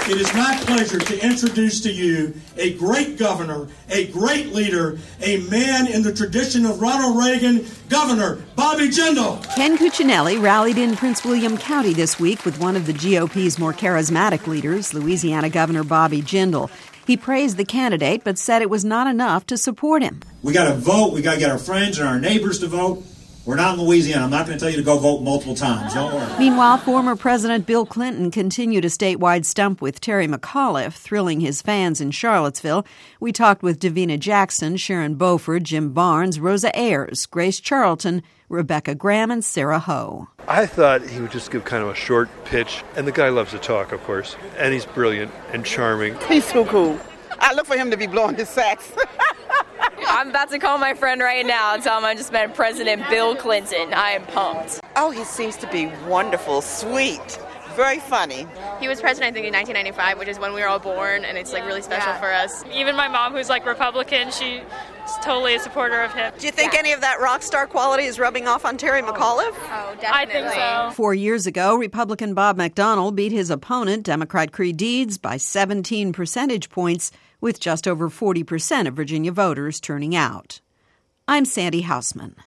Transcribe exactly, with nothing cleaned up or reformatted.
It is my pleasure to introduce to you a great governor, a great leader, a man in the tradition of Ronald Reagan, Governor Bobby Jindal. Ken Cuccinelli rallied in Prince William County this week with one of the G O P's more charismatic leaders, Louisiana Governor Bobby Jindal. He praised the candidate, but said it was not enough to support him. We got to vote. We got to get our friends and our neighbors to vote. We're not in Louisiana. I'm not going to tell you to go vote multiple times. Don't worry. Meanwhile, former President Bill Clinton continued a statewide stump with Terry McAuliffe, thrilling his fans in Charlottesville. We talked with Davina Jackson, Sharon Beauford, Jim Barnes, Rosa Ayers, Grace Charlton, Rebecca Graham, and Sarah Ho. I thought he would just give kind of a short pitch, and the guy loves to talk, of course, and he's brilliant and charming. He's so cool. I look for him to be blowing his sax. I'm about to call my friend right now and tell him I just met President Bill Clinton. I am pumped. Oh, he seems to be wonderful, sweet, very funny. He was president, I think, in nineteen ninety-five, which is when we were all born, and it's like really special yeah. for us. Even my mom, who's like Republican, she's totally a supporter of him. Do you think yeah. any of that rock star quality is rubbing off on Terry McAuliffe? Oh, definitely. I think so. Four years ago, Republican Bob McDonnell beat his opponent, Democrat Creed Deeds, by seventeen percentage points, with just over forty percent of Virginia voters turning out. I'm Sandy Hausman.